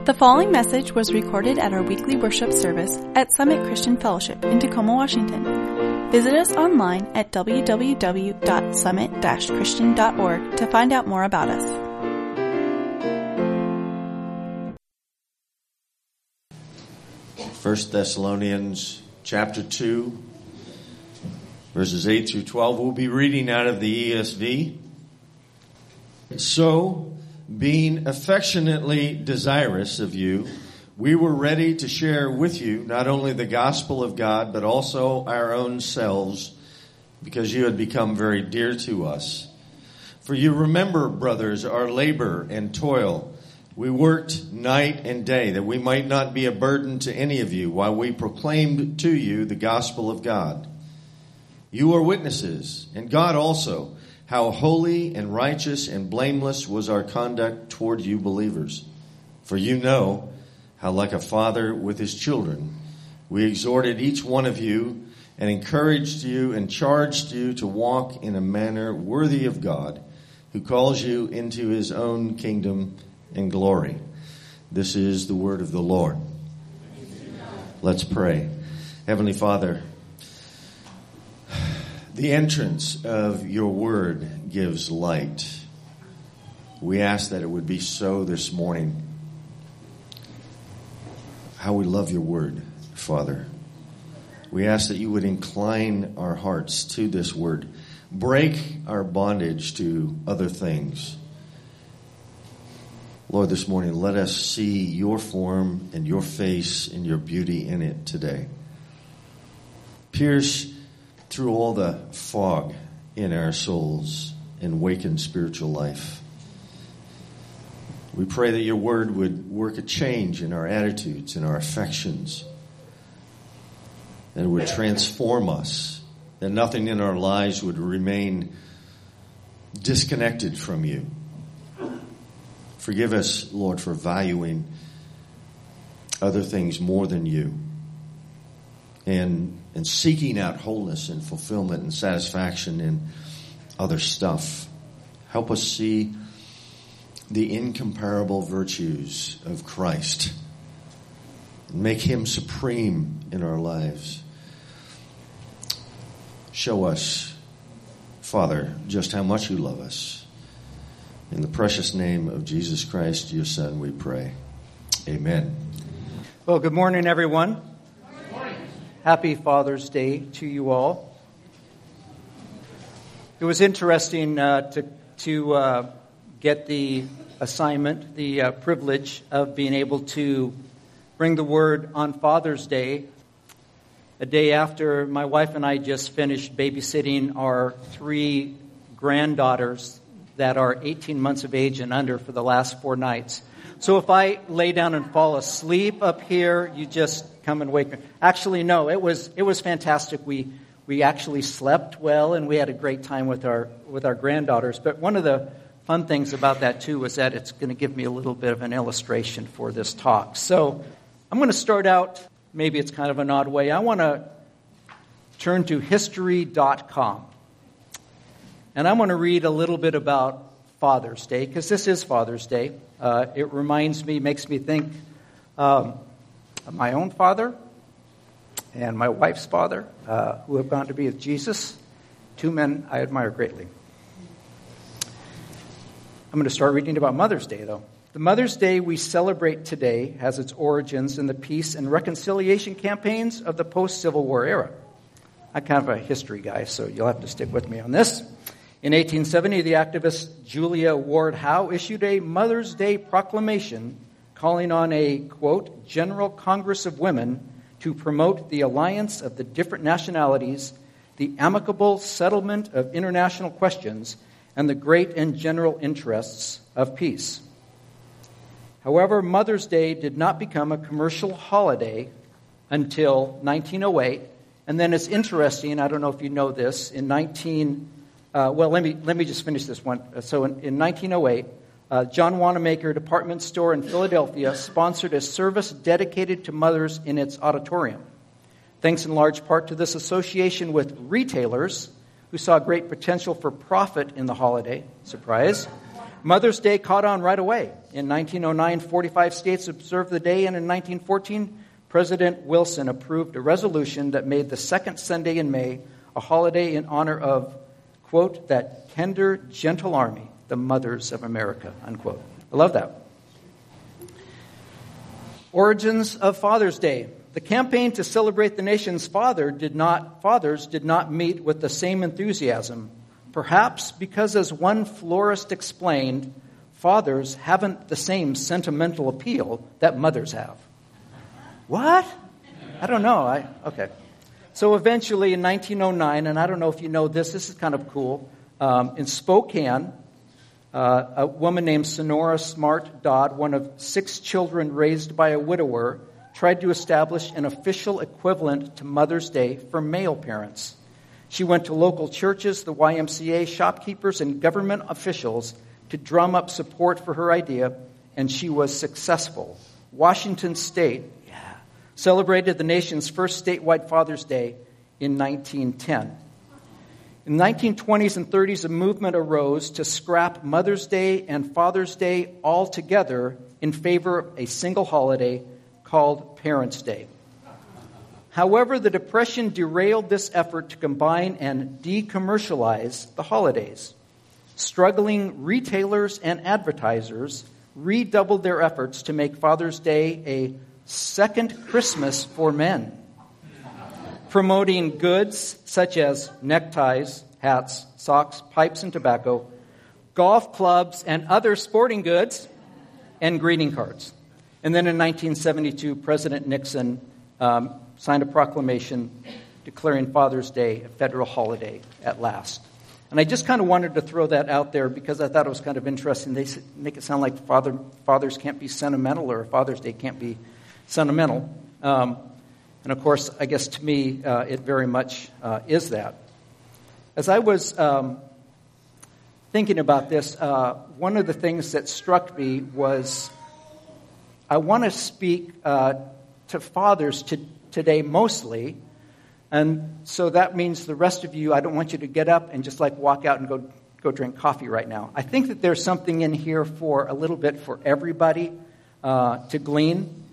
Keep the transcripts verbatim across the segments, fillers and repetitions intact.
The following message was recorded at our weekly worship service at Summit Christian Fellowship in Tacoma, Washington. Visit us online at w w w dot summit dash christian dot org to find out more about us. First Thessalonians chapter two, verses eight through twelve. We'll be reading out of the E S V. So, being affectionately desirous of you, we were ready to share with you not only the gospel of God, but also our own selves, because you had become very dear to us. For you remember, brothers, our labor and toil. We worked night and day that we might not be a burden to any of you while we proclaimed to you the gospel of God. You are witnesses, and God also, how holy and righteous and blameless was our conduct toward you believers. For you know how, like a father with his children, we exhorted each one of you and encouraged you and charged you to walk in a manner worthy of God, who calls you into his own kingdom and glory. This is the word of the Lord. Let's pray. Heavenly Father, the entrance of your word gives light. We ask that it would be so this morning. How we love your word, Father. We ask that you would incline our hearts to this word. Break our bondage to other things. Lord, this morning, let us see your form and your face and your beauty in it today. Pierce through all the fog in our souls and waken spiritual life. We pray that your word would work a change in our attitudes and our affections, that it would transform us, that nothing in our lives would remain disconnected from you. Forgive us, Lord, for valuing other things more than you, and and seeking out wholeness and fulfillment and satisfaction in other stuff. Help us see the incomparable virtues of Christ and make him supreme in our lives. Show us, Father, just how much you love us. In the precious name of Jesus Christ, your Son, we pray. Amen. Well, good morning, everyone. Happy Father's Day to you all. It was interesting uh, to to uh, get the assignment, the uh, privilege of being able to bring the word on Father's Day, a day after my wife and I just finished babysitting our three granddaughters that are eighteen months of age and under for the last four nights. So if I lay down and fall asleep up here, you just come and wake me. Actually, no, it was it was fantastic. We we actually slept well, and we had a great time with our with our granddaughters. But one of the fun things about that too was that it's going to give me a little bit of an illustration for this talk. So I'm going to start out. Maybe it's kind of an odd way. I want to turn to history dot com, and I want to read a little bit about Father's Day, because this is Father's Day. Uh, it reminds me, makes me think um, of my own father and my wife's father, uh, who have gone to be with Jesus. Two men I admire greatly. I'm going to start reading about Mother's Day, though. The Mother's Day we celebrate today has its origins in the peace and reconciliation campaigns of the post-Civil War era. I'm kind of a history guy, so you'll have to stick with me on this. In eighteen seventy, the activist Julia Ward Howe issued a Mother's Day proclamation calling on a, quote, General Congress of Women to promote the alliance of the different nationalities, the amicable settlement of international questions, and the great and general interests of peace. However, Mother's Day did not become a commercial holiday until nineteen oh eight. And then it's interesting, I don't know if you know this, in nineteen Uh, well, let me let me just finish this one. So in, in nineteen oh eight, uh, John Wanamaker department store in Philadelphia sponsored a service dedicated to mothers in its auditorium. Thanks in large part to this association with retailers who saw great potential for profit in the holiday, surprise, Mother's Day caught on right away. In nineteen oh nine, forty-five states observed the day, and in nineteen fourteen, President Wilson approved a resolution that made the second Sunday in May a holiday in honor of, quote, that tender, gentle army, the mothers of America, unquote. I love that. Origins of Father's Day. The campaign to celebrate the nation's father did not, fathers did not meet with the same enthusiasm. Perhaps because, as one florist explained, fathers haven't the same sentimental appeal that mothers have. What? I don't know. I okay. So eventually in nineteen oh nine, and I don't know if you know this, this is kind of cool, um, in Spokane, uh, a woman named Sonora Smart Dodd, one of six children raised by a widower, tried to establish an official equivalent to Mother's Day for male parents. She went to local churches, the Y M C A, shopkeepers, and government officials to drum up support for her idea, and she was successful. Washington State yeah, celebrated the nation's first statewide Father's Day in nineteen ten. In the nineteen twenties and thirties, a movement arose to scrap Mother's Day and Father's Day altogether in favor of a single holiday called Parents' Day. However, the Depression derailed this effort to combine and decommercialize the holidays. Struggling retailers and advertisers redoubled their efforts to make Father's Day a second Christmas for men, promoting goods such as neckties, hats, socks, pipes, and tobacco, golf clubs, and other sporting goods, and greeting cards. And then in nineteen seventy-two, President Nixon um, signed a proclamation declaring Father's Day a federal holiday at last. And I just kind of wanted to throw that out there because I thought it was kind of interesting. They make it sound like father, fathers can't be sentimental or Father's Day can't be sentimental. Um, and of course, I guess to me, uh, it very much uh, is that. As I was um, thinking about this, uh, one of the things that struck me was I want to speak uh, to fathers to, today mostly. And so that means the rest of you, I don't want you to get up and just like walk out and go go drink coffee right now. I think that there's something in here for a little bit for everybody uh, to glean.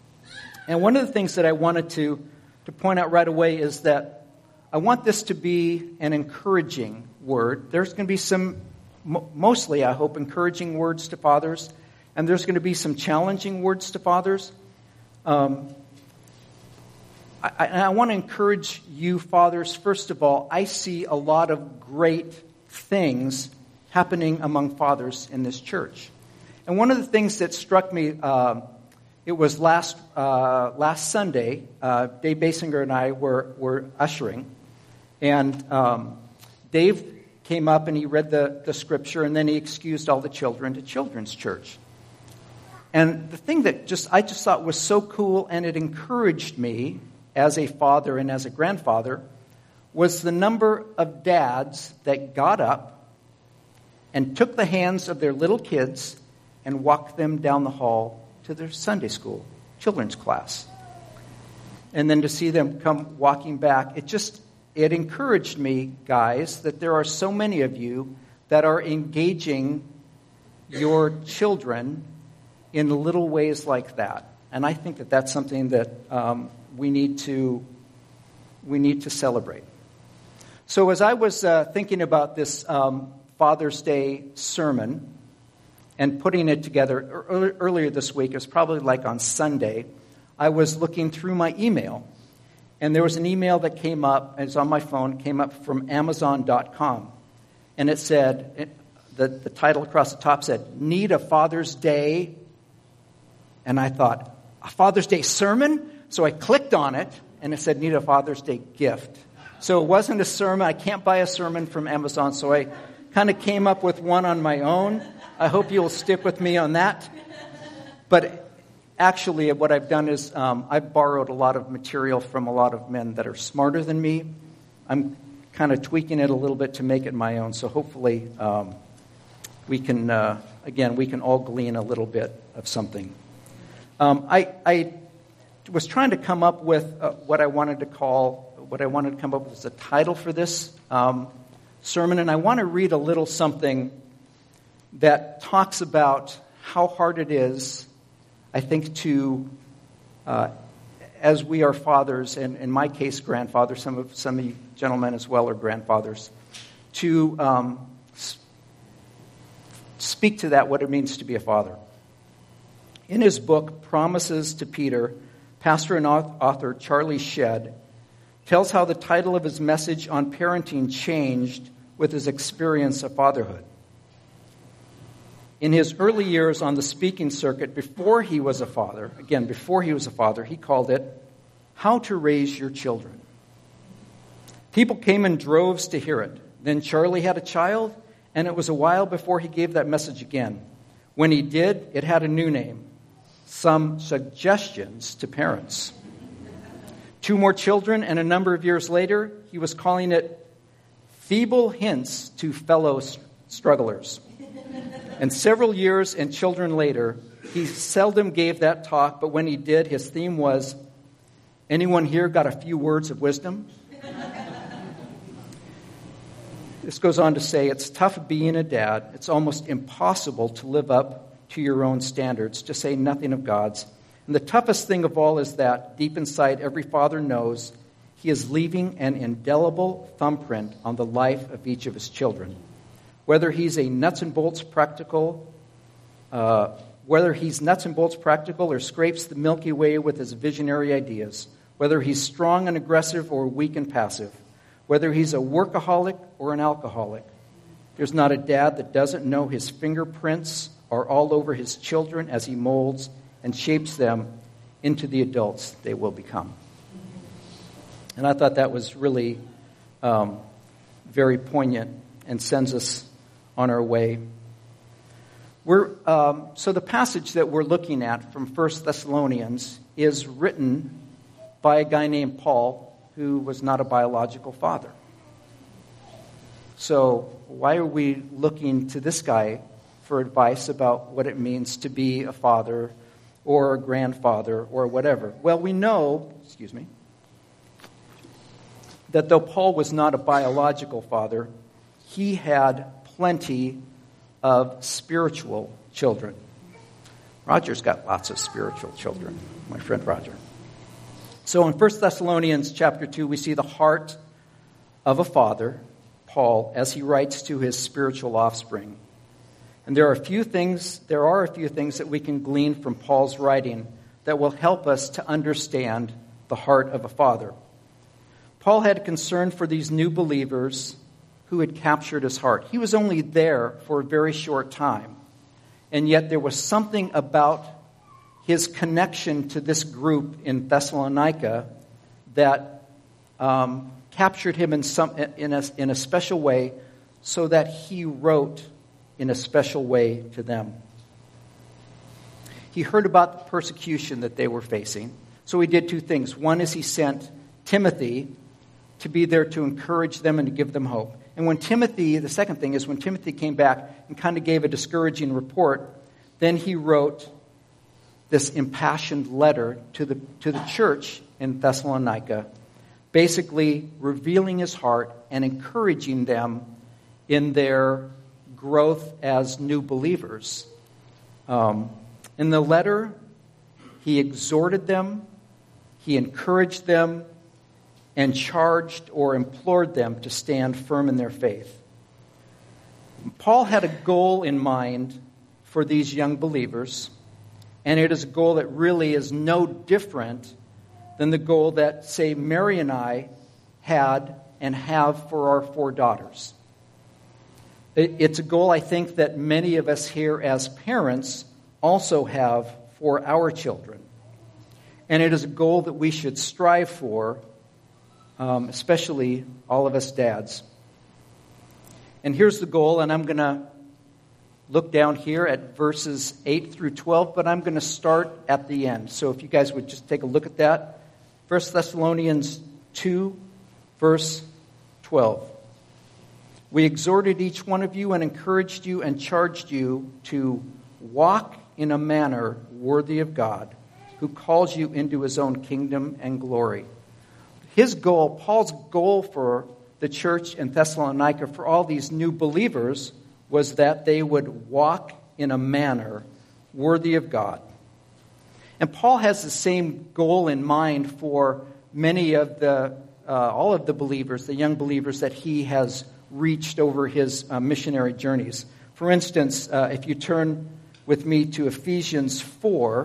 And one of the things that I wanted to, to point out right away is that I want this to be an encouraging word. There's going to be some, mostly I hope, encouraging words to fathers. And there's going to be some challenging words to fathers. Um I, I want to encourage you, fathers, first of all, I see a lot of great things happening among fathers in this church. And one of the things that struck me, uh, it was last uh, last Sunday, uh, Dave Basinger and I were, were ushering, and um, Dave came up and he read the, the scripture, and then he excused all the children to children's church. And the thing that just I just thought was so cool, and it encouraged me as a father and as a grandfather, was the number of dads that got up and took the hands of their little kids and walked them down the hall to their Sunday school, children's class. And then to see them come walking back, it just, it encouraged me, guys, that there are so many of you that are engaging your children in little ways like that. And I think that that's something that um, we need to we need to celebrate. So as I was uh, thinking about this um, Father's Day sermon and putting it together early, earlier this week, it was probably like on Sunday, I was looking through my email, and there was an email that came up, it's on my phone, came up from Amazon dot com, and it said, it, the, the title across the top said, "Need a Father's Day?" And I thought, a Father's Day sermon? So I clicked on it, and it said, "Need a Father's Day gift." So it wasn't a sermon. I can't buy a sermon from Amazon, so I kind of came up with one on my own. I hope you'll stick with me on that. But actually, what I've done is um, I've borrowed a lot of material from a lot of men that are smarter than me. I'm kind of tweaking it a little bit to make it my own, so hopefully um, we can, uh, again, we can all glean a little bit of something. Um, I, I was trying to come up with uh, what I wanted to call, what I wanted to come up with as a title for this um, sermon, and I want to read a little something that talks about how hard it is, I think, to, uh, as we are fathers, and in my case, grandfathers, some of some of you gentlemen as well are grandfathers, to um, speak to that, what it means to be a father. In his book, Promises to Peter, pastor and author Charlie Shedd tells how the title of his message on parenting changed with his experience of fatherhood. In his early years on the speaking circuit, before he was a father, again, before he was a father, he called it, How to Raise Your Children. People came in droves to hear it. Then Charlie had a child, and it was a while before he gave that message again. When he did, it had a new name. Some suggestions to parents. Two more children, and a number of years later, he was calling it Feeble Hints to Fellow Strugglers. And several years and children later, he seldom gave that talk, but when he did, his theme was, anyone here got a few words of wisdom? This goes on to say, it's tough being a dad. It's almost impossible to live up to your own standards, to say nothing of God's. And the toughest thing of all is that, deep inside, every father knows he is leaving an indelible thumbprint on the life of each of his children. Whether he's a nuts and bolts practical, uh, whether he's nuts and bolts practical or scrapes the Milky Way with his visionary ideas, whether he's strong and aggressive or weak and passive, whether he's a workaholic or an alcoholic, there's not a dad that doesn't know his fingerprints are all over his children as he molds and shapes them into the adults they will become. And I thought that was really um, very poignant and sends us on our way. We're um, so the passage that we're looking at from First Thessalonians is written by a guy named Paul, who was not a biological father. So why are we looking to this guy for advice about what it means to be a father or a grandfather or whatever? Well, we know, excuse me, that though Paul was not a biological father, he had plenty of spiritual children. Roger's got lots of spiritual children, my friend Roger. So in First Thessalonians chapter two, we see the heart of a father, Paul, as he writes to his spiritual offspring. And there are a few things, there are a few things that we can glean from Paul's writing that will help us to understand the heart of a father. Paul had concern for these new believers who had captured his heart. He was only there for a very short time, and yet there was something about his connection to this group in Thessalonica that um, captured him in some in a, in a special way, so that he wrote in a special way to them. He heard about the persecution that they were facing, so he did two things. One is he sent Timothy to be there to encourage them and to give them hope. And when Timothy, the second thing is when Timothy came back and kind of gave a discouraging report, then he wrote this impassioned letter to the to the church in Thessalonica, basically revealing his heart and encouraging them in their growth as new believers. Um, in the letter, he exhorted them, he encouraged them, and charged or implored them to stand firm in their faith. Paul had a goal in mind for these young believers, and it is a goal that really is no different than the goal that, say, Mary and I had and have for our four daughters. It's a goal, I think, that many of us here as parents also have for our children. And it is a goal that we should strive for, um, especially all of us dads. And here's the goal, and I'm going to look down here at verses eight through twelve, but I'm going to start at the end. So if you guys would just take a look at that. First Thessalonians two, verse twelve. We exhorted each one of you and encouraged you and charged you to walk in a manner worthy of God, who calls you into his own kingdom and glory. His goal, Paul's goal for the church in Thessalonica, for all these new believers, was that they would walk in a manner worthy of God. And Paul has the same goal in mind for many of the, uh, all of the believers, the young believers that he has reached over his uh, missionary journeys. For instance, uh, if you turn with me to Ephesians four,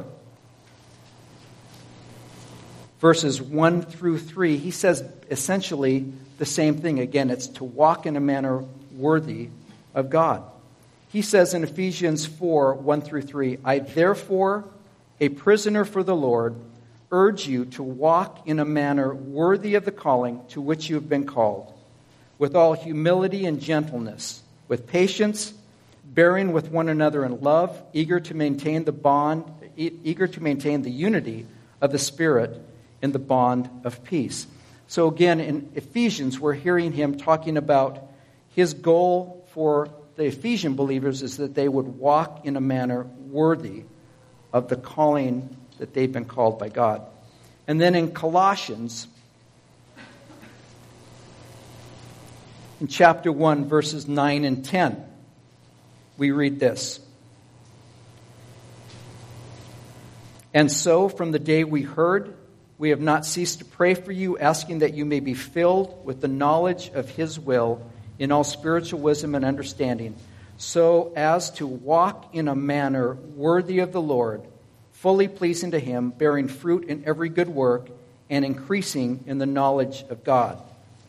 verses one through three, he says essentially the same thing. Again, it's to walk in a manner worthy of God. He says in Ephesians four, one through three, I therefore, a prisoner for the Lord, urge you to walk in a manner worthy of the calling to which you have been called, with all humility and gentleness, with patience, bearing with one another in love, eager to maintain the bond, eager to maintain the unity of the Spirit in the bond of peace. So again, in Ephesians, we're hearing him talking about his goal for the Ephesian believers is that they would walk in a manner worthy of the calling that they've been called by God. And then in Colossians, in chapter one, verses nine and ten, we read this. And so, from the day we heard, we have not ceased to pray for you, asking that you may be filled with the knowledge of His will in all spiritual wisdom and understanding, so as to walk in a manner worthy of the Lord, fully pleasing to Him, bearing fruit in every good work, and increasing in the knowledge of God.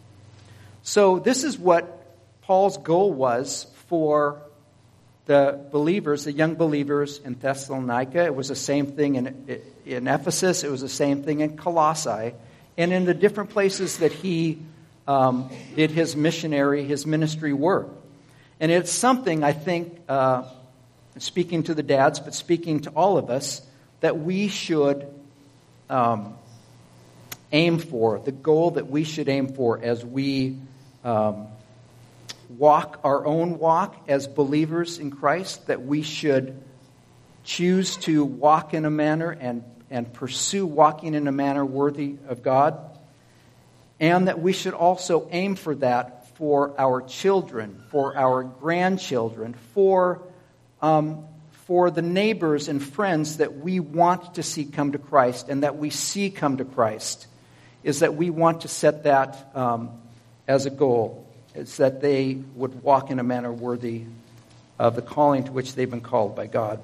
So this is what Paul's goal was for the believers, the young believers in Thessalonica. It was the same thing in, in Ephesus. It was the same thing in Colossae. And in the different places that he um, did his missionary, his ministry work. And it's something, I think, uh, speaking to the dads, but speaking to all of us, that we should um, aim for, the goal that we should aim for as we um, walk our own walk as believers in Christ, that we should choose to walk in a manner and, and pursue walking in a manner worthy of God, and that we should also aim for that for our children, for our grandchildren, for um, for the neighbors and friends that we want to see come to Christ and that we see come to Christ, is that we want to set that um, as a goal. It's that they would walk in a manner worthy of the calling to which they've been called by God.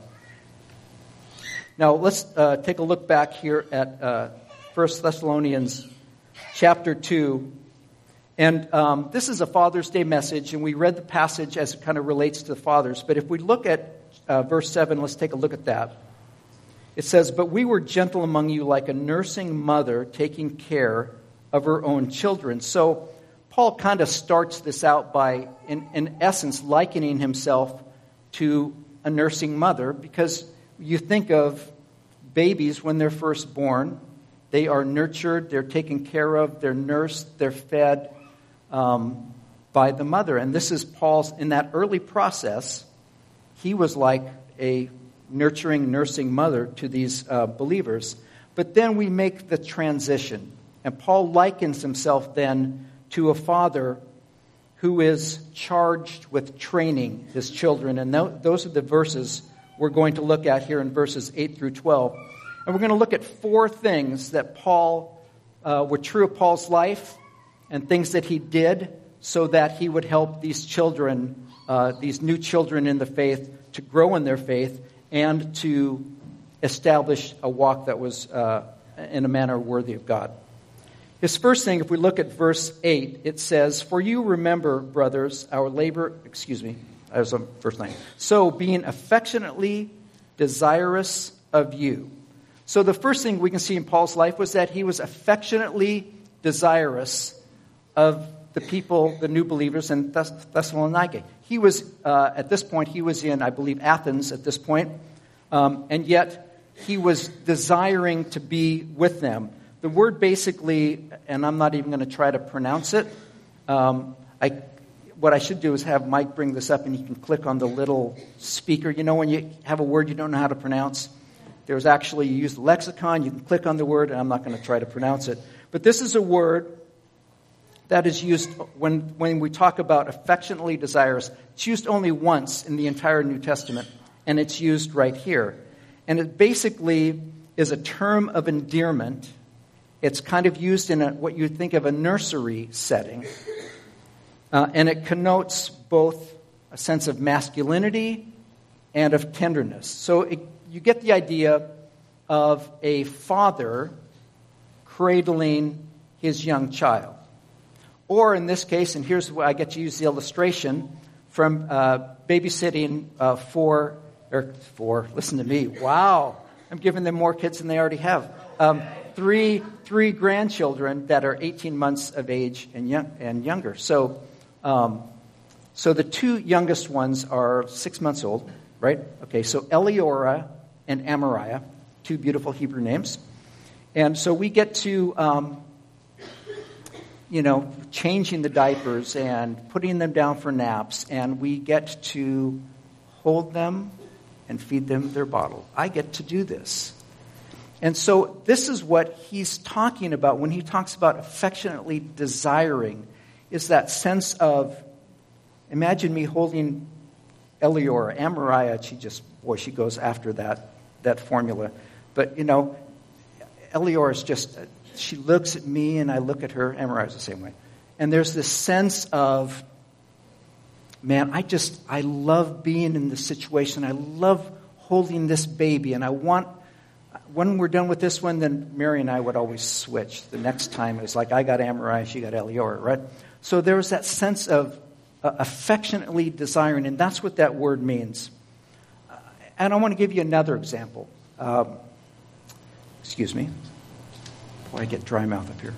Now, let's uh, take a look back here at uh, First Thessalonians chapter two. And um, this is a Father's Day message, and we read the passage as it kind of relates to the fathers. But if we look at uh, verse seven, let's take a look at that. It says, "But we were gentle among you like a nursing mother taking care of her own children." So Paul kind of starts this out by, in, in essence, likening himself to a nursing mother, because you think of babies when they're first born. They are nurtured, they're taken care of, they're nursed, they're fed um, by the mother. And this is Paul's, in that early process, he was like a nurturing, nursing mother to these uh, believers. But then we make the transition. And Paul likens himself then to a father who is charged with training his children. And th- those are the verses we're going to look at here in verses eight through twelve. And we're going to look at four things that Paul uh, were true of Paul's life and things that he did so that he would help these children, uh, these new children in the faith, to grow in their faith and to establish a walk that was uh, in a manner worthy of God. His first thing, if we look at verse eight, it says, "For you remember, brothers, our labor," excuse me, that was the first line. "So being affectionately desirous of you." So the first thing we can see in Paul's life was that he was affectionately desirous of the people, the new believers in Thess- Thessalonica. He was, uh, at this point, he was in, I believe, Athens at this point, um, and yet he was desiring to be with them. The word basically, and I'm not even going to try to pronounce it, um, I, what I should do is have Mike bring this up and he can click on the little speaker. You know when you have a word you don't know how to pronounce? There's actually, you use the lexicon, you can click on the word, and I'm not going to try to pronounce it. But this is a word that is used when, when we talk about affectionately desirous. It's used only once in the entire New Testament, and it's used right here. And it basically is a term of endearment. It's kind of used in a, what you think of a nursery setting. Uh, and it connotes both a sense of masculinity and of tenderness. So it, you get the idea of a father cradling his young child. Or in this case, and here's where I get to use the illustration, from uh, babysitting uh, four, or four, listen to me, wow, I'm giving them more kids than they already have. Um, three three grandchildren that are eighteen months of age and, young, and younger. So, um, so the two youngest ones are six months old, right? Okay, so Eliora and Amariah, two beautiful Hebrew names. And so we get to, um, you know, changing the diapers and putting them down for naps, and we get to hold them and feed them their bottle. I get to do this. And so this is what he's talking about when he talks about affectionately desiring, is that sense of, imagine me holding Eliora, Amariah, she just, boy, she goes after that, that formula. But, you know, Eliora is just, she looks at me and I look at her. Amariah is the same way. And there's this sense of, man, I just, I love being in this situation. I love holding this baby. And I want, when we're done with this one, then Mary and I would always switch. The next time it was like, I got Amariah, she got Eliora, right? So there was that sense of uh, affectionately desiring, and that's what that word means. Uh, and I want to give you another example. Um, excuse me. Boy, I get dry mouth up here.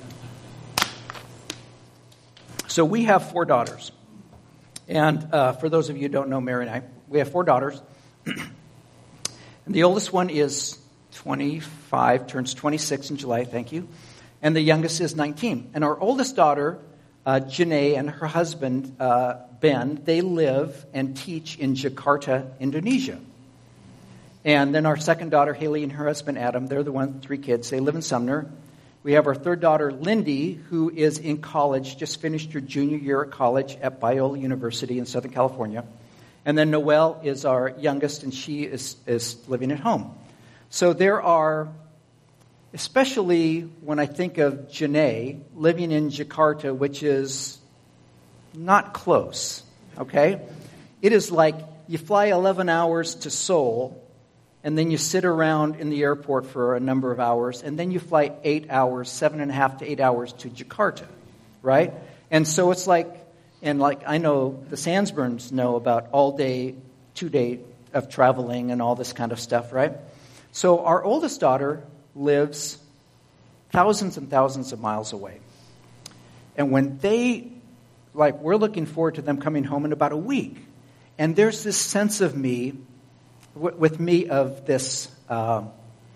So we have four daughters. And uh, for those of you who don't know Mary and I, we have four daughters. And the oldest one is twenty-five, turns twenty-six in July, thank you. And the youngest is nineteen. And our oldest daughter, uh, Janae, and her husband, uh, Ben, they live and teach in Jakarta, Indonesia. And then our second daughter, Haley, and her husband, Adam, they're the one, three kids. They live in Sumner. We have our third daughter, Lindy, who is in college, just finished her junior year at college at Biola University in Southern California. And then Noelle is our youngest, and she is, is living at home. So there are, especially when I think of Janae, living in Jakarta, which is not close, okay? It is like you fly eleven hours to Seoul, and then you sit around in the airport for a number of hours, and then you fly eight hours, seven and a half to eight hours to Jakarta, right? And so it's like, and like I know the Sandsburns know about all day, two day of traveling and all this kind of stuff, right? So our oldest daughter lives thousands and thousands of miles away. And when they, like we're looking forward to them coming home in about a week. And there's this sense of me, with me of this, uh,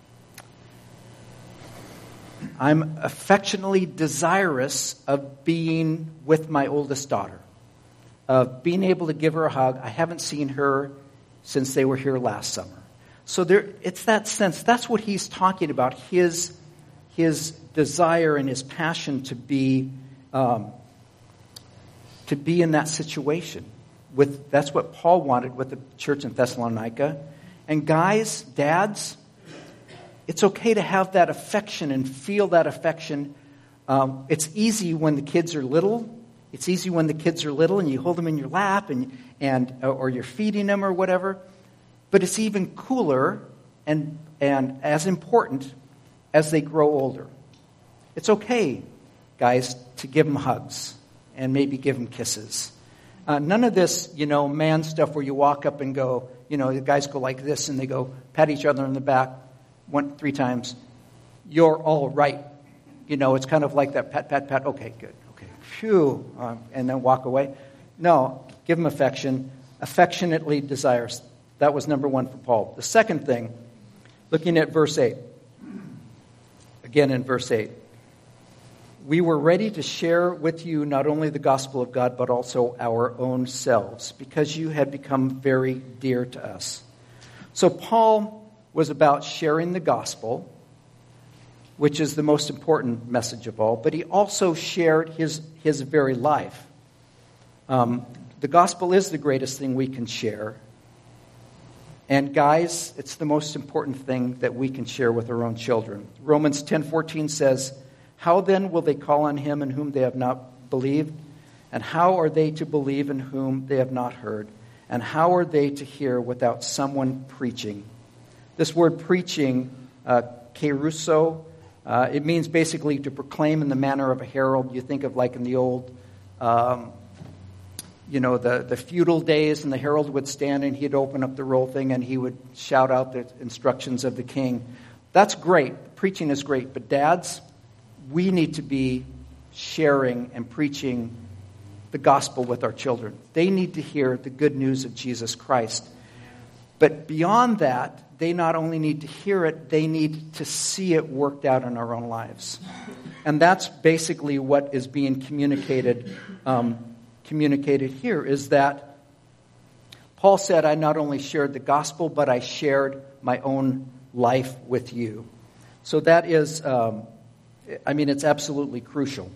I'm affectionately desirous of being with my oldest daughter, of being able to give her a hug. I haven't seen her since they were here last summer. So there, it's that sense. That's what he's talking about, his, his desire and his passion to be, um, to be in that situation. With, that's what Paul wanted with the church in Thessalonica. And guys, dads, it's okay to have that affection and feel that affection. Um, it's easy when the kids are little. It's easy when the kids are little and you hold them in your lap and, and or you're feeding them or whatever. But it's even cooler and, and as important as they grow older. It's okay, guys, to give them hugs and maybe give them kisses. Uh, none of this, you know, man stuff where you walk up and go, you know, the guys go like this and they go pat each other on the back one, three times. You're all right. You know, it's kind of like that pat, pat, pat. Okay, good. Okay, phew. Uh, and then walk away. No, give them affection. Affectionately desires. That was number one for Paul. The second thing, looking at verse eight. Again in verse eight. We were ready to share with you not only the gospel of God, but also our own selves, because you had become very dear to us. So Paul was about sharing the gospel, which is the most important message of all, but he also shared his, his very life. Um, the gospel is the greatest thing we can share. And guys, it's the most important thing that we can share with our own children. Romans ten fourteen says, "How then will they call on him in whom they have not believed? And how are they to believe in whom they have not heard? And how are they to hear without someone preaching?" This word preaching, uh, kerusso, uh, it means basically to proclaim in the manner of a herald. You think of like in the old, um, you know, the, the feudal days, and the herald would stand and he'd open up the roll thing and he would shout out the instructions of the king. That's great. Preaching is great. But dads, we need to be sharing and preaching the gospel with our children. They need to hear the good news of Jesus Christ. But beyond that, they not only need to hear it, they need to see it worked out in our own lives. And that's basically what is being communicated um, communicated here, is that Paul said, I not only shared the gospel, but I shared my own life with you. So that is, um, I mean, it's absolutely crucial.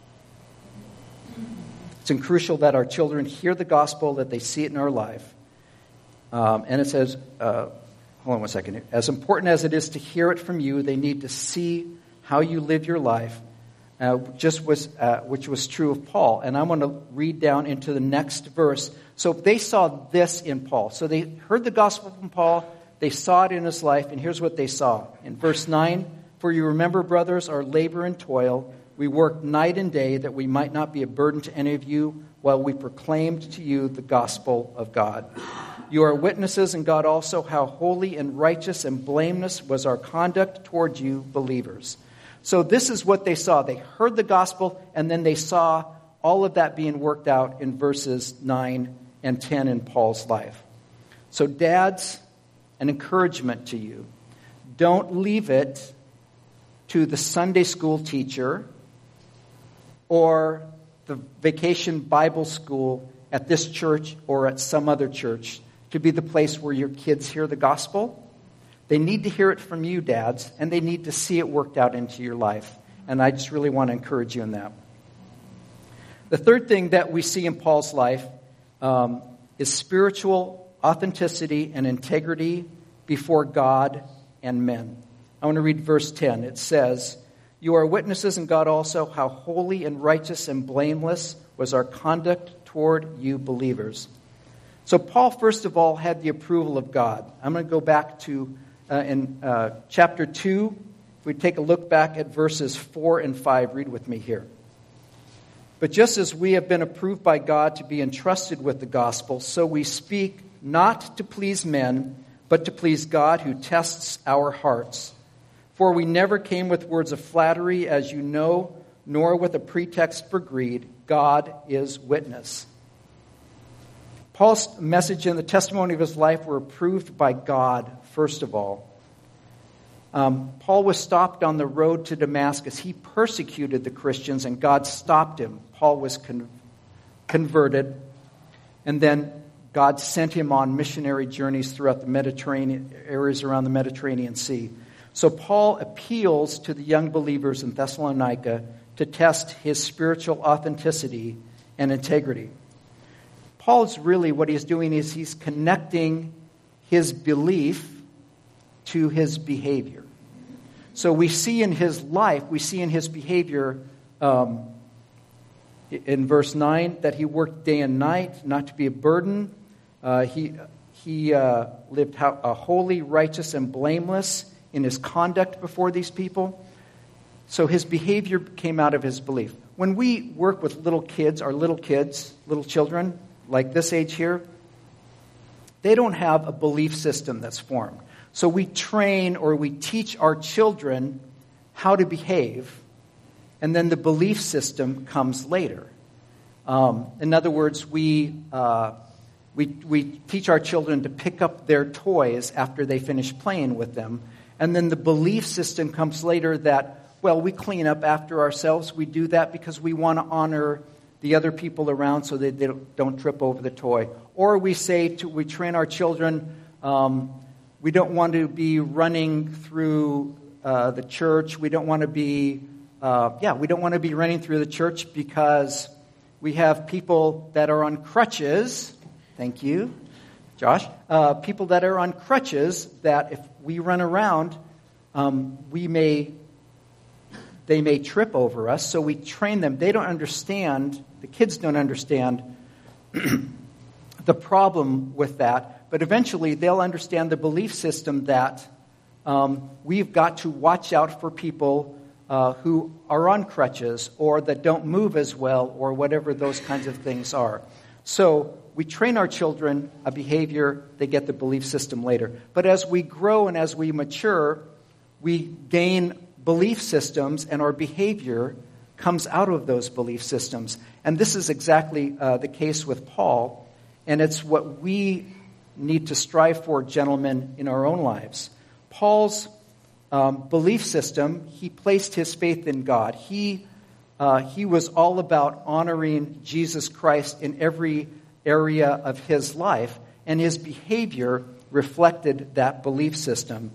It's crucial that our children hear the gospel, that they see it in our life. Um, and it says, uh, hold on one second. As important as it is to hear it from you, they need to see how you live your life, uh, just was, uh, which was true of Paul. And I'm going to read down into the next verse. So they saw this in Paul. So they heard the gospel from Paul. They saw it in his life. And here's what they saw. In verse nine, "For you remember, brothers, our labor and toil. We worked night and day that we might not be a burden to any of you while we proclaimed to you the gospel of God. You are witnesses, and God also, how holy and righteous and blameless was our conduct toward you believers." So this is what they saw. They heard the gospel, and then they saw all of that being worked out in verses nine and ten in Paul's life. So dads, an encouragement to you. Don't leave it to the Sunday school teacher or the vacation Bible school at this church or at some other church to be the place where your kids hear the gospel. They need to hear it from you, dads, and they need to see it worked out into your life. And I just really want to encourage you in that. The third thing that we see in Paul's life um, is spiritual authenticity and integrity before God and men. I want to read verse ten. It says, "You are witnesses, and God also, how holy and righteous and blameless was our conduct toward you believers." So Paul, first of all, had the approval of God. I'm going to go back to uh, in uh, chapter two. If we take a look back at verses four and five, read with me here. "But just as we have been approved by God to be entrusted with the gospel, so we speak not to please men, but to please God who tests our hearts. For we never came with words of flattery, as you know, nor with a pretext for greed. God is witness." Paul's message and the testimony of his life were approved by God, first of all. Um, Paul was stopped on the road to Damascus. He persecuted the Christians, and God stopped him. Paul was con- converted, and then God sent him on missionary journeys throughout the Mediterranean, areas around the Mediterranean Sea. So Paul appeals to the young believers in Thessalonica to test his spiritual authenticity and integrity. Paul's really, what he's doing is he's connecting his belief to his behavior. So we see in his life, we see in his behavior, um, in verse nine, that he worked day and night, not to be a burden. Uh, he he uh, lived ho- a holy, righteous, and blameless in his conduct before these people. So his behavior came out of his belief. When we work with little kids, our little kids, little children, like this age here, they don't have a belief system that's formed. So we train or we teach our children how to behave, and then the belief system comes later. Um, in other words, we, uh, we we teach our children to pick up their toys after they finish playing with them, and then the belief system comes later that, well, we clean up after ourselves. We do that because we want to honor the other people around so that they don't trip over the toy. Or we say, to, we train our children, um, we don't want to be running through uh, the church. We don't want to be, uh, yeah, we don't want to be running through the church because we have people that are on crutches. Thank you, Josh. Uh, people that are on crutches that if we run around, um, we may, they may trip over us. So we train them. They don't understand, the kids don't understand the problem with that. But eventually they'll understand the belief system that um, we've got to watch out for people uh, who are on crutches or that don't move as well or whatever those kinds of things are. So we train our children a behavior, they get the belief system later. But as we grow and as we mature, we gain belief systems and our behavior comes out of those belief systems. And this is exactly uh, the case with Paul. And it's what we need to strive for, gentlemen, in our own lives. Paul's um, belief system, he placed his faith in God. He, uh, he was all about honoring Jesus Christ in every area of his life, and his behavior reflected that belief system.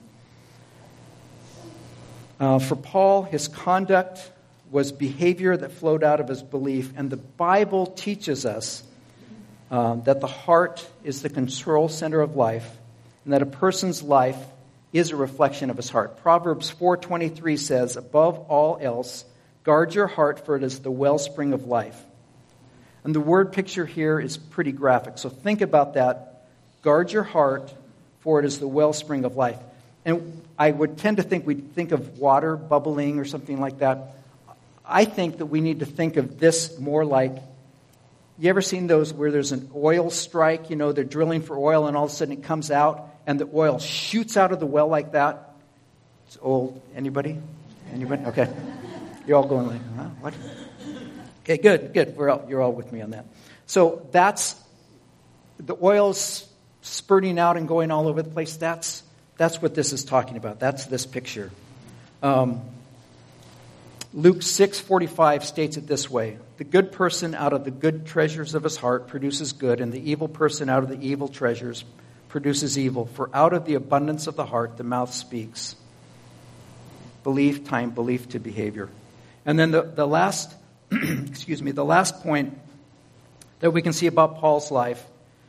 Uh, for Paul, his conduct was behavior that flowed out of his belief, and the Bible teaches us um, that the heart is the control center of life, and that a person's life is a reflection of his heart. Proverbs four twenty-three says, "Above all else, guard your heart, for it is the wellspring of life." And the word picture here is pretty graphic. So think about that. Guard your heart, for it is the wellspring of life. And I would tend to think we'd think of water bubbling or something like that. I think that we need to think of this more like, you ever seen those where there's an oil strike? You know, they're drilling for oil and all of a sudden it comes out and the oil shoots out of the well like that. It's old. Anybody? Anybody? Okay. You're all going like, huh? What? Okay, good, good. We're all, you're all with me on that. So that's, the oil's spurting out and going all over the place. That's that's what this is talking about. That's this picture. Um, Luke six forty-five states it this way: "The good person out of the good treasures of his heart produces good, and the evil person out of the evil treasures produces evil. For out of the abundance of the heart, the mouth speaks." Belief, time, belief to behavior. And then the, the last, excuse me, the last point that we can see about Paul's life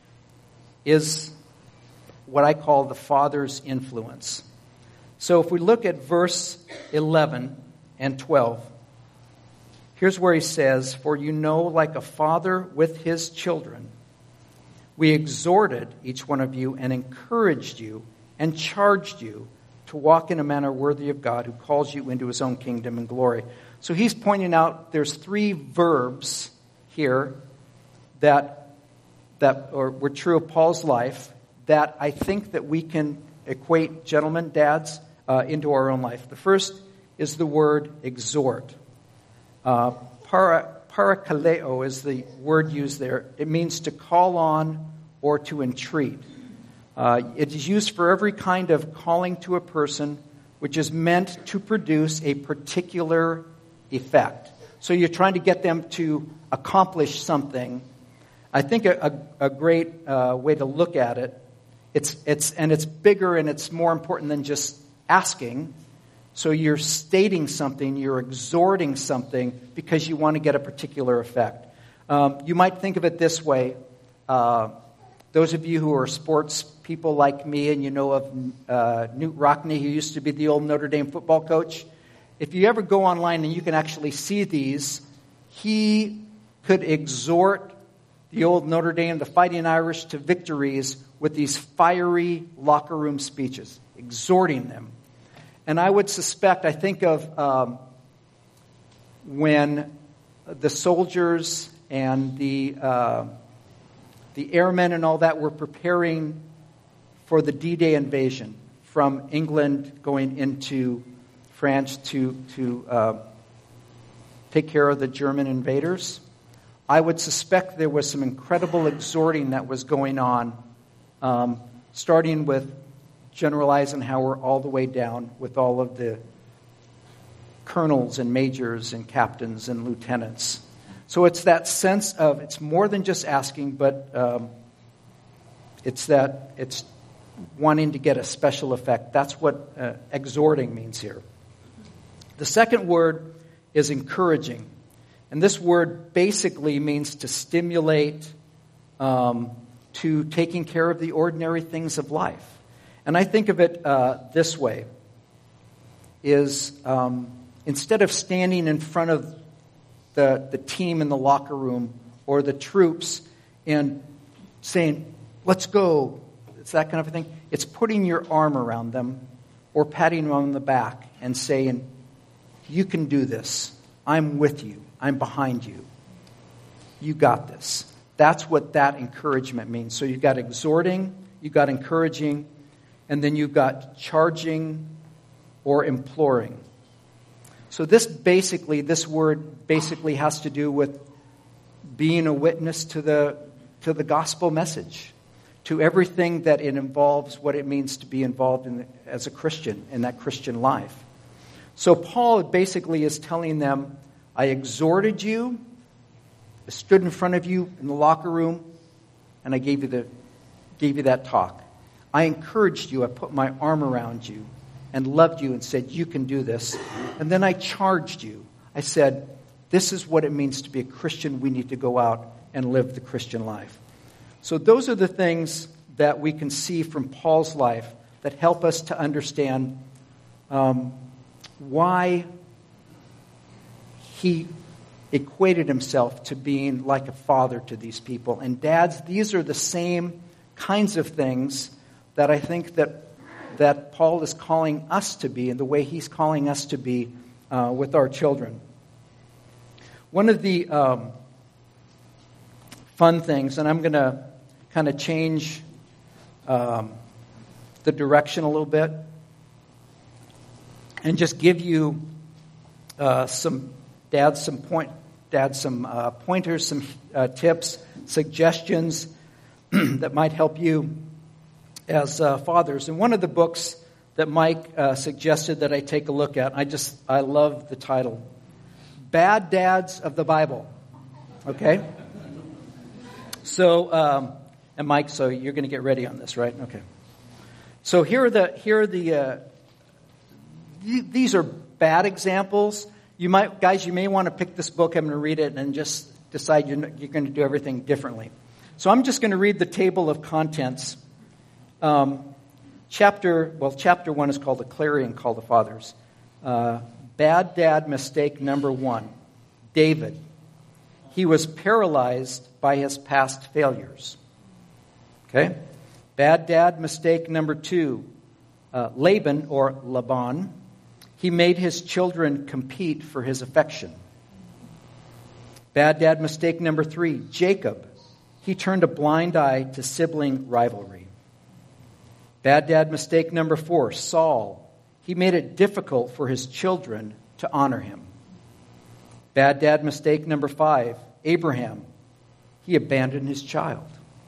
is what I call the Father's influence. So if we look at verse eleven and twelve, here's where he says, "For you know, like a father with his children, we exhorted each one of you and encouraged you and charged you to walk in a manner worthy of God, who calls you into his own kingdom and glory." So he's pointing out there's three verbs here that that or were true of Paul's life that I think that we can equate, gentlemen, dads, uh, into our own life. The first is the word exhort. Uh, para, parakaleo is the word used there. It means to call on or to entreat. Uh, it is used for every kind of calling to a person which is meant to produce a particular effect. So you're trying to get them to accomplish something. I think a, a, a great uh, way to look at it, it's it's and it's bigger and it's more important than just asking. So you're stating something, you're exhorting something because you want to get a particular effect. Um, you might think of it this way. Uh, those of you who are sports people like me and you know of uh, Newt Rockne, who used to be the old Notre Dame football coach, if you ever go online and you can actually see these, he could exhort the old Notre Dame, the Fighting Irish, to victories with these fiery locker room speeches, exhorting them. And I would suspect, I think of um, when the soldiers and the uh, the airmen and all that were preparing for the D-Day invasion from England going into France to to uh, take care of the German invaders. I would suspect there was some incredible exhorting that was going on, um, starting with General Eisenhower all the way down with all of the colonels and majors and captains and lieutenants. So it's that sense of, it's more than just asking, but um, it's that it's wanting to get a special effect. That's what uh, exhorting means here. The second word is encouraging. And this word basically means to stimulate um, to taking care of the ordinary things of life. And I think of it uh, this way, is um, instead of standing in front of the, the team in the locker room or the troops and saying, let's go, it's that kind of a thing. It's putting your arm around them or patting them on the back and saying, you can do this. I'm with you. I'm behind you. You got this. That's what that encouragement means. So you've got exhorting, you've got encouraging, and then you've got charging or imploring. So this basically, this word basically has to do with being a witness to the to the gospel message, to everything that it involves, what it means to be involved in the, as a Christian in that Christian life. So Paul basically is telling them, I exhorted you, I stood in front of you in the locker room, and I gave you the gave you that talk. I encouraged you, I put my arm around you and loved you and said, you can do this. And then I charged you. I said, this is what it means to be a Christian. We need to go out and live the Christian life. So those are the things that we can see from Paul's life that help us to understand um, why he equated himself to being like a father to these people. And dads, these are the same kinds of things that I think that that Paul is calling us to be, and the way he's calling us to be uh, with our children. One of the um, fun things, and I'm going to kind of change um, the direction a little bit, and just give you uh, some dads some point dads some uh, pointers, some uh, tips, suggestions that might help you as uh, fathers. And one of the books that Mike uh, suggested that I take a look at, I just, I love the title, Bad Dads of the Bible. Okay? So, um, and Mike, so you're going to get ready on this, right? Okay. So here are the, here are the, uh, th- these are bad examples. You might, guys, you may want to pick this book, I'm going to read it, and just decide you're, you're going to do everything differently. So I'm just going to read the table of contents. Um, chapter, well, chapter one is called The Clarion Call to Fathers. Uh, bad dad mistake number one. David. He was paralyzed by his past failures. Okay? Bad dad mistake number two. Uh, Laban, or Laban. He made his children compete for his affection. Bad dad mistake number three. Jacob. He turned a blind eye to sibling rivalry. Bad dad mistake number four, Saul. He made it difficult for his children to honor him. Bad dad mistake number five, Abraham. He abandoned his child.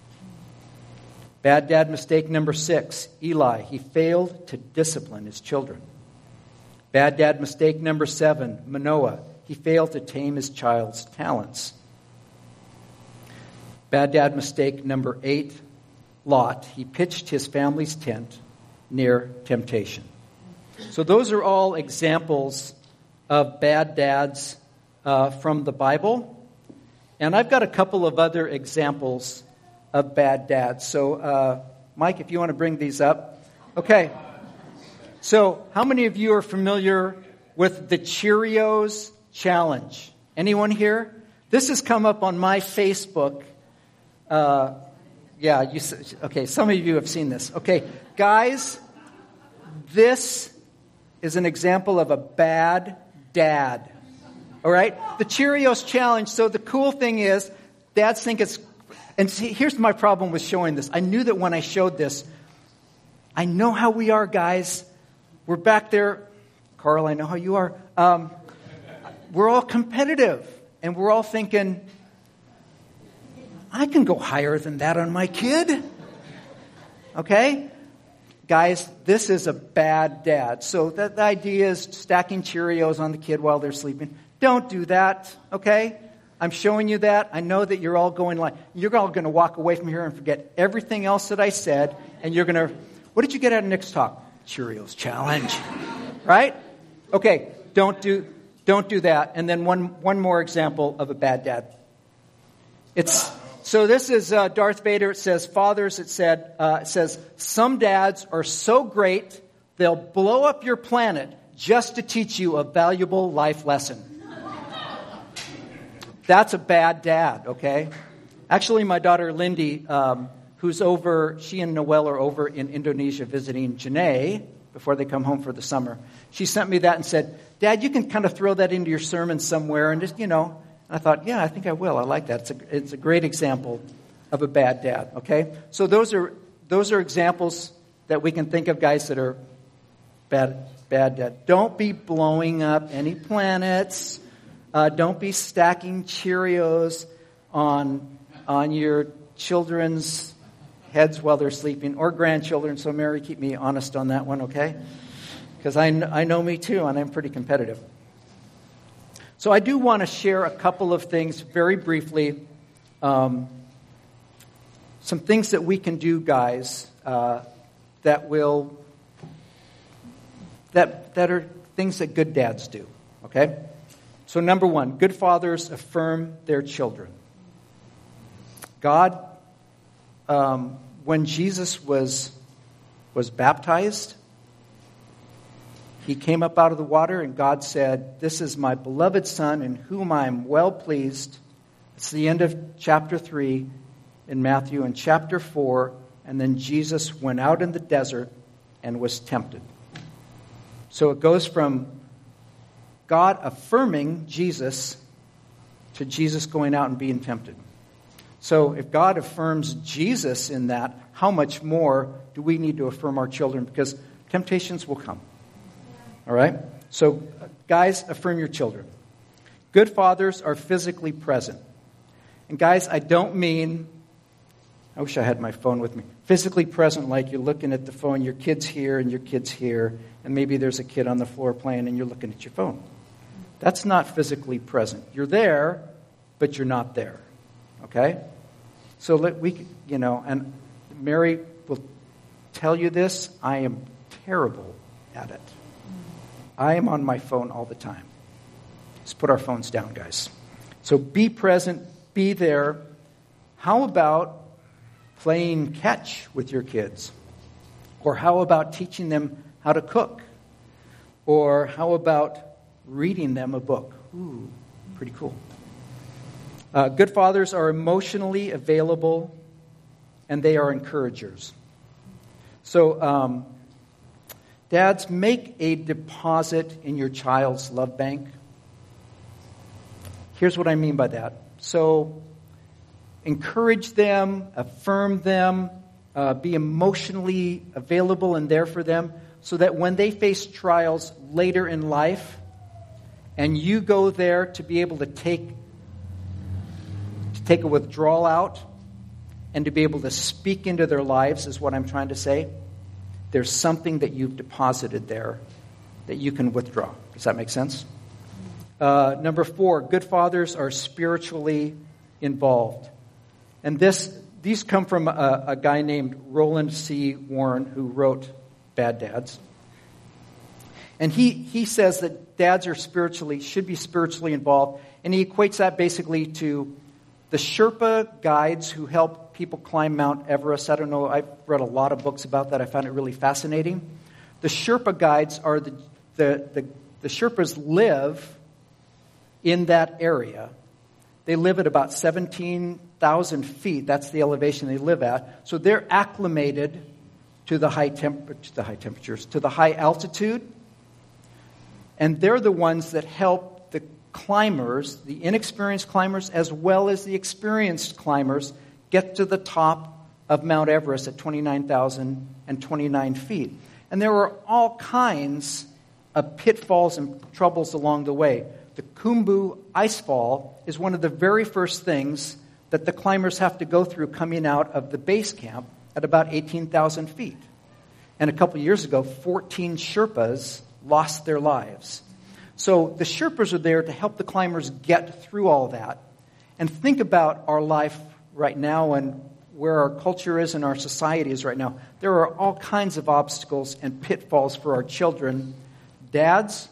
Bad dad mistake number six, Eli. He failed to discipline his children. Bad dad mistake number seven, Manoah. He failed to tame his child's talents. Bad dad mistake number eight, Lot. He pitched his family's tent near temptation. So those are all examples of bad dads uh, from the Bible. And I've got a couple of other examples of bad dads. So, uh, Mike, if you want to bring these up. Okay. So how many of you are familiar with the Cheerios Challenge? Anyone here? This has come up on my Facebook. Uh Yeah, you, okay, some of you have seen this. Okay, guys, this is an example of a bad dad. All right? The Cheerios Challenge. So the cool thing is, dads think it's, and see, here's my problem with showing this. I knew that when I showed this, I know how we are, guys. We're back there. Carl, I know how you are. Um, we're all competitive, and we're all thinking, I can go higher than that on my kid. Okay? Guys, this is a bad dad. So the, the idea is stacking Cheerios on the kid while they're sleeping. Don't do that, okay? I'm showing you that. I know that you're all going like, you're all going to walk away from here and forget everything else that I said. And you're going to, what did you get out of Nick's talk? Cheerios Challenge. Right? Okay. don't do don't do that. And then one one more example of a bad dad. It's so this is uh, Darth Vader. It says fathers. It said uh, it says some dads are so great they'll blow up your planet just to teach you a valuable life lesson. That's a bad dad. Okay. Actually, my daughter Lindy, um, who's over, she and Noelle are over in Indonesia visiting Janae before they come home for the summer. She sent me that and said, Dad, you can kind of throw that into your sermon somewhere. And just, you know, and I thought, yeah, I think I will. I like that. It's a, it's a great example of a bad dad, okay? So those are those are examples that we can think of, guys, that are bad, bad dad. Don't be blowing up any planets. Uh, don't be stacking Cheerios on... on your children's heads while they're sleeping, or grandchildren. So, Mary, keep me honest on that one, okay? Because I, I know me too, and I'm pretty competitive. So I do want to share a couple of things very briefly. Um, some things that we can do, guys, uh, that will, that that are things that good dads do, okay? So number one, good fathers affirm their children. God, um, when Jesus was was baptized, he came up out of the water, and God said, "This is my beloved Son, in whom I am well pleased." It's the end of chapter three in Matthew, and chapter four, and then Jesus went out in the desert and was tempted. So it goes from God affirming Jesus to Jesus going out and being tempted. So if God affirms Jesus in that, how much more do we need to affirm our children? Because temptations will come. All right? So, guys, affirm your children. Good fathers are physically present. And guys, I don't mean, I wish I had my phone with me, physically present like you're looking at the phone, your kid's here and your kid's here, and maybe there's a kid on the floor playing and you're looking at your phone. That's not physically present. You're there, but you're not there. Okay? So let we, you know, and Mary will tell you this, I am terrible at it. I am on my phone all the time. Let's put our phones down, guys. So be present, be there. How about playing catch with your kids? Or how about teaching them how to cook? Or how about reading them a book? Ooh, pretty cool. Uh, good fathers are emotionally available, and they are encouragers. So, um, dads, make a deposit in your child's love bank. Here's what I mean by that. So, encourage them, affirm them, uh, be emotionally available and there for them, so that when they face trials later in life, and you go there to be able to take take a withdrawal out and to be able to speak into their lives is what I'm trying to say. There's something that you've deposited there that you can withdraw. Does that make sense? Uh, number four, good fathers are spiritually involved. And this these come from a, a guy named Roland C. Warren, who wrote Bad Dads. And he, he says that dads are spiritually, should be spiritually involved. And he equates that basically to the Sherpa guides who help people climb Mount Everest. I don't know, I've read a lot of books about that. I found it really fascinating. The Sherpa guides are the, the, the, the Sherpas live in that area. They live at about seventeen thousand feet. That's the elevation they live at. So they're acclimated to the high temp- to the high temperatures, to the high altitude. And they're the ones that help the climbers, the inexperienced climbers, as well as the experienced climbers, get to the top of Mount Everest at twenty-nine thousand twenty-nine feet. And there are all kinds of pitfalls and troubles along the way. The Khumbu Icefall is one of the very first things that the climbers have to go through coming out of the base camp at about eighteen thousand feet. And a couple years ago, fourteen Sherpas lost their lives. So the Sherpas are there to help the climbers get through all that. And think about our life right now and where our culture is and our society is right now. There are all kinds of obstacles and pitfalls for our children. Dads,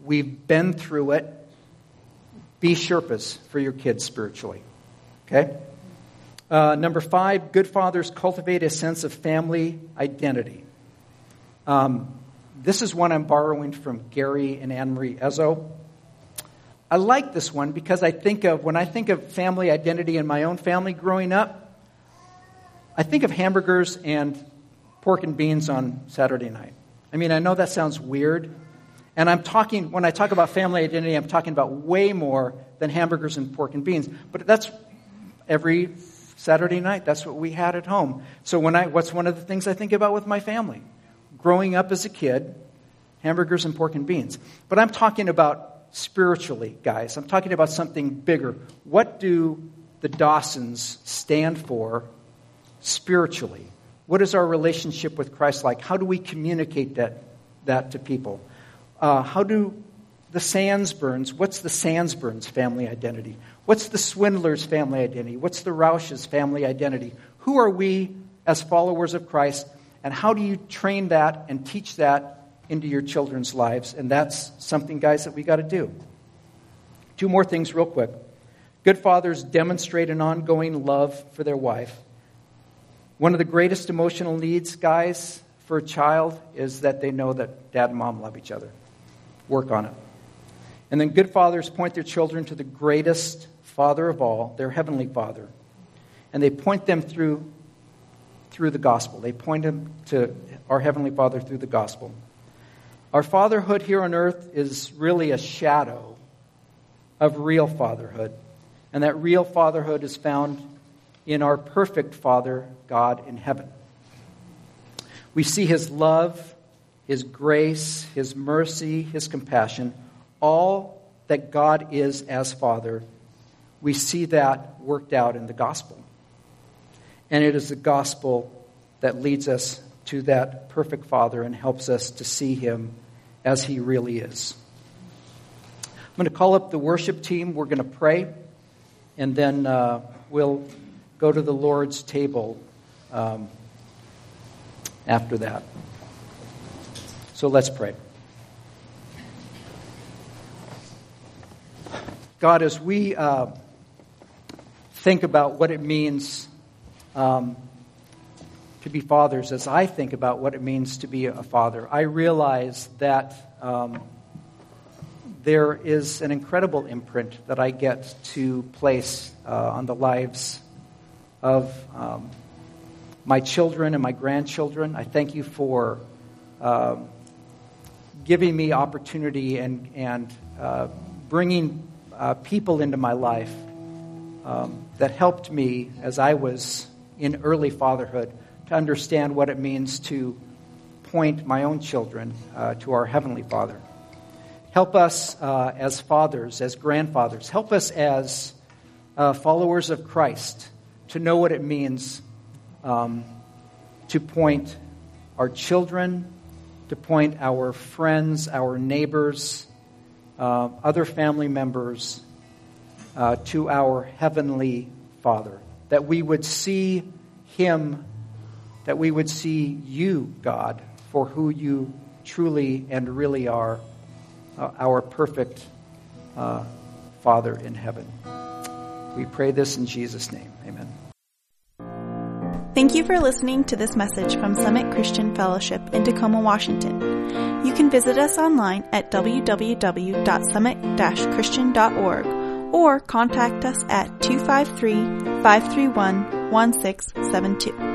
We've been through it. Be Sherpas for your kids spiritually. Okay? Uh, number five, good fathers cultivate a sense of family identity. Um, this is one I'm borrowing from Gary and Anne-Marie Ezzo. I like this one because I think of, when I think of family identity in my own family growing up, I think of hamburgers and pork and beans on Saturday night. I mean, I know that sounds weird. And I'm talking, when I talk about family identity, I'm talking about way more than hamburgers and pork and beans. But that's every Saturday night. That's what we had at home. So when I, what's one of the things I think about with my family? Growing up as a kid, hamburgers and pork and beans. But I'm talking about spiritually, guys. I'm talking about something bigger. What do the Dawsons stand for spiritually? What is our relationship with Christ like? How do we communicate that, that to people? Uh, how do the Sandsburns, what's the Sandsburns family identity? What's the Swindlers family identity? What's the Roush's family identity? Who are we as followers of Christ? And how do you train that and teach that into your children's lives? And that's something, guys, that we got to do. Two more things real quick. Good fathers demonstrate an ongoing love for their wife. One of the greatest emotional needs, guys, for a child is that they know that dad and mom love each other. Work on it. And then good fathers point their children to the greatest Father of all, their Heavenly Father. And they point them through, through the gospel. They point them to our Heavenly Father through the gospel. Our fatherhood here on earth is really a shadow of real fatherhood. And that real fatherhood is found in our perfect Father, God in heaven. We see His love, His grace, His mercy, His compassion, all that God is as Father. We see that worked out in the gospel. And it is the gospel that leads us to that perfect Father and helps us to see Him as He really is. I'm going to call up the worship team. We're going to pray. And then uh, we'll go to the Lord's table um, after that. So let's pray. God, as we uh, think about what it means um, to be fathers, as I think about what it means to be a father, I realize that um, there is an incredible imprint that I get to place uh, on the lives of um, my children and my grandchildren. I thank you for uh, giving me opportunity and, and uh, bringing uh, people into my life um, that helped me as I was in early fatherhood to understand what it means to point my own children uh, to our Heavenly Father. Help us uh, as fathers, as grandfathers. Help us as uh, followers of Christ to know what it means um, to point our children, to point our friends, our neighbors, uh, other family members uh, to our Heavenly Father. That we would see Him, that we would see you, God, for who you truly and really are, uh, our perfect uh, Father in heaven. We pray this in Jesus' name. Amen. Thank you for listening to this message from Summit Christian Fellowship in Tacoma, Washington. You can visit us online at w w w dot summit dash christian dot org or contact us at two five three, five three one, one six seven two.